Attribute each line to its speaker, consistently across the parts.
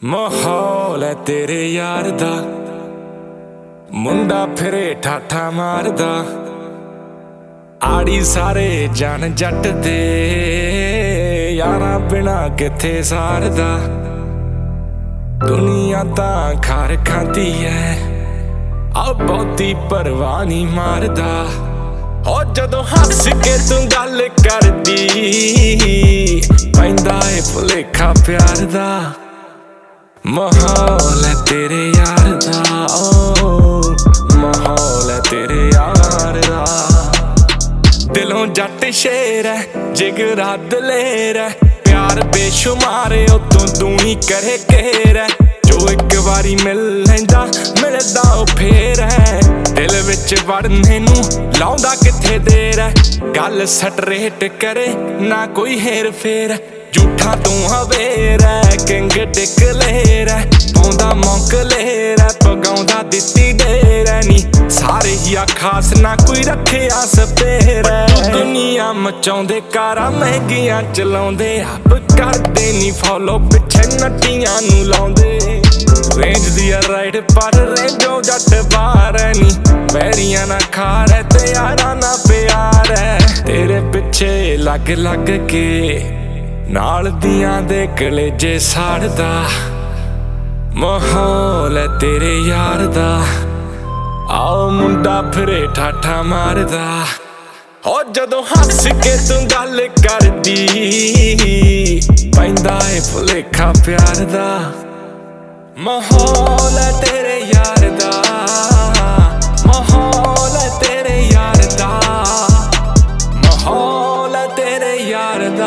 Speaker 1: ਮਾਹੌਲ ਹੈ ਤੇਰੇ ਯਾਰ ਦਾ, ਮੁੰਡਾ ਫਿਰੇ ਠਾਠਾ ਮਾਰਦਾ। ਆੜੀ ਸਾਰੇ ਜਾਣ ਜੱਟ ਦੇ, ਯਾਰਾਂ ਬਿਨਾ ਕਿੱਥੇ ਸਾਰਦਾ। ਦੁਨੀਆ ਤਾਂ ਖਾਰ ਖਾਂਦੀ ਐ, ਆ ਬਹੁਤੀ ਪਰਵਾਹ ਨਹੀਂ ਮਾਰਦਾ। ਹੋ ਜਦੋਂ ਹੱਸ ਕੇ ਤੂੰ ਗੱਲ ਕਰਦੀ, ਪੈਂਦਾ ਏ ਭੁਲੇਖਾ ਪਿਆਰ ਦਾ। ਮਾਹੌਲ ਹੈ ਤੇਰੇ ਯਾਰ ਦਾ, ਮਾਹੌਲ ਹੈ ਤੇਰੇ ਯਾਰ ਦਾ। ਦਿਲੋਂ ਜੱਟ ਸ਼ੇਰ ਹੈ, ਜਿਗਰਾ ਦਲੇਰ ਹੈ, ਪਿਆਰ ਬੇਸ਼ੁਮਾਰ ਉਤੋਂ ਦੂਣੀ ਕਰੇ ਘੇਰ ਹੈ। ਜੋ ਇੱਕ ਵਾਰੀ ਮਿਲ ਲੈਂਦਾ ਮਿਲਦਾ ਉਹ ਫੇਰ ਹੈ, ਦਿਲ ਵਿੱਚ ਵੜਨੇ ਨੂੰ ਲਾਉਂਦਾ ਕਿੱਥੇ ਦੇਰ ਹੈ। ਗੱਲ ਸਟਰੇਟ ਕਰੇ ਨਾ ਕੋਈ ਹੇਰ ਫੇਰ, ਝੂਠਾ ਤੂੰ ਹਵੇਰ ਹੈ, ਕਿੰਗ ਡਿਕਲੇਰ ਹੈ, ਪਾਉਂਦਾ ਮੌਕਲੇਰ ਹੈ, ਪਗਾਉਂਦਾ ਦਿੱਤੀ ਢੇਰ ਹੈ। ਨੀ ਸਾਰੇ ਹੀ ਆ ਖਾਸ ਨਾ ਕੋਈ ਰੱਖਿਆ ਸਪੇਰ ਹੈ। ਦੁਨੀਆ ਮਚਾਉਂਦੇ ਕਾਰਾਂ ਮਹਿੰਗੀਆਂ ਚਲਾਉਂਦੇ, ਆਪ ਕਰਦੇ ਨੀ ਫੋਲੋ ਪਿੱਛੇ ਨੱਟੀਆਂ ਨੂੰ ਲਾਉਂਦੇ। ਰੇਂਜ ਦੀ ਆ ਰਾਈਡ ਪਰ ਰੇਂਜੋ ਜੱਟ ਬਾਹਰ ਹੈ। ਨੀ ਵੈਰੀਆਂ ਨਾ ਖਾਰ ਹੈ ਤੇ ਯਾਰਾਂ ਨਾ ਪਿਆਰ ਹੈ। ਤੇਰੇ ਪਿੱਛੇ ਲੱਗ ਲੱਗ ਕੇ ਨਾਲ ਦੀਆਂ ਦੇ ਕਲੇਜੇ ਸਾੜਦਾ। ਮਾਹੌਲ ਹੈ ਤੇਰੇ ਯਾਰ ਦਾ, ਆਓ ਮੁੰਡਾ ਫਿਰੇ ਠਾਠਾ ਮਾਰਦਾ। ਹੋ ਜਦੋਂ ਹੱਸ ਕੇ ਤੂੰ ਗੱਲ ਕਰਦੀ, ਪੈਂਦਾ ਏ ਭੁਲੇਖਾ ਪਿਆਰ ਦਾ। ਮਾਹੌਲ ਹੈ ਤੇਰੇ ਯਾਰ ਦਾ, ਮਾਹੌਲ ਹੈ ਤੇਰੇ ਯਾਰ ਦਾ, ਮਾਹੌਲ ਹੈ ਤੇਰੇ ਯਾਰ ਦਾ,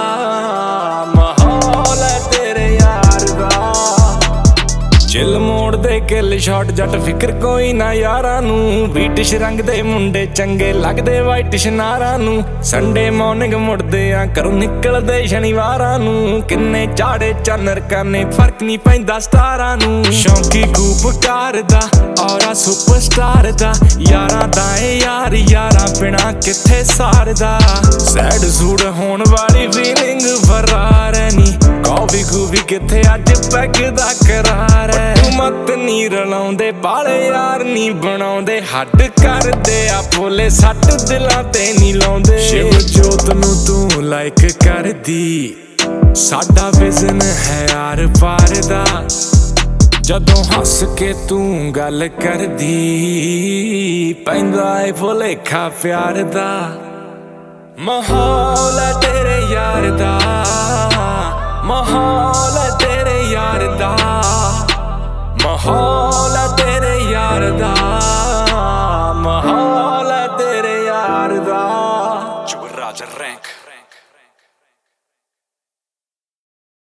Speaker 1: ਮਾਹੌਲ ਹੈ ਤੇਰੇ ਯਾਰ ਦਾ। ਚਿੱਲ ਮੋੜ ਦੇ ਕਿੱਲ ਸ਼ਾਟ ਜੱਟ ਫਿਕਰ ਕੋਈ ਨਾ ਯਾਰਾਂ ਨੂੰ। ਬ੍ਰਿਟਿਸ਼ ਰੰਗ ਦੇ ਮੁੰਡੇ ਚੰਗੇ ਲੱਗਦੇ ਵਾਈਟ ਸ਼ਨਾਰਾਂ ਨੂੰ। ਸੰਡੇ ਮਾਰਨਿੰਗ ਮੁੜਦੇ ਆ ਘਰੋਂ ਨਿਕਲਦੇ ਸ਼ਨੀਵਾਰਾਂ ਨੂੰ। ਕਿੰਨੇ ਚਾੜੇ ਚਾਨਰ ਕਰਨੇ ਫਰਕ ਨਹੀਂ ਪੈਂਦਾ ਸਟਾਰਾਂ ਨੂੰ। ਸ਼ੌਂਕੀ ਖੂਬਕਾਰ ਦਾ ਔਰਾ ਸੁਪਰਸਟਾਰ ਦਾ, ਯਾਰਾਂ ਦਾ ਏ ਯਾਰ ਯਾਰਾਂ ਬਿਨਾ ਕਿੱਥੇ ਸਾਰਦਾ। ਸੈਡ ਸੂਡ ਹੋਣ ਵਾਲੀ ਫੀਲਿੰਗ ਫਰਾਰ ਹੈ। ਨੀ ਕੌਫੀ ਕੂਫੀ ਕਿੱਥੇ ਅੱਜ ਪੈਗ ਦਾ ਕਰਾਰ ਹੈ। ਮਤ ਨੀ ਰਲਾਉਂਦੇ ਬਾਲੇ ਯਾਰ ਨੀ ਬਣਾਉਂਦੇ, ਹੱਡ ਕਰਦੇ ਆ ਭੋਲੇ ਸੱਟ ਦਿਲਾਂ ਤੇ ਨੀ ਲਾਉਂਦੇ। ਸ਼ਿਵ ਜੋਤ ਨੂੰ ਤੂੰ ਲਾਈਕ ਕਰਦੀ, ਸਾਡਾ ਵਿਜ਼ਨ ਹੈ ਆਰ ਪਾਰ ਦਾ। ਜਦੋਂ ਹੱਸ ਕੇ ਤੂੰ ਗੱਲ ਕਰਦੀ, ਪੈਂਦਾ ਏ ਭੁਲੇਖਾ ਪਿਆਰ ਦਾ। ਮਾਹੌਲ ਹੈ ਤੇਰੇ ਯਾਰ ਦਾ, ਮਾਹੌਲ ਹੈ ਤੇਰੇ ਯਾਰ ਦਾ, ਮਾਹੌਲ ਹੈ ਤੇਰੇ ਯਾਰ ਦਾ, ਮਾਹੌਲ ਹੈ ਤੇਰੇ ਯਾਰ ਦਾ।
Speaker 2: Jugar Raja Rank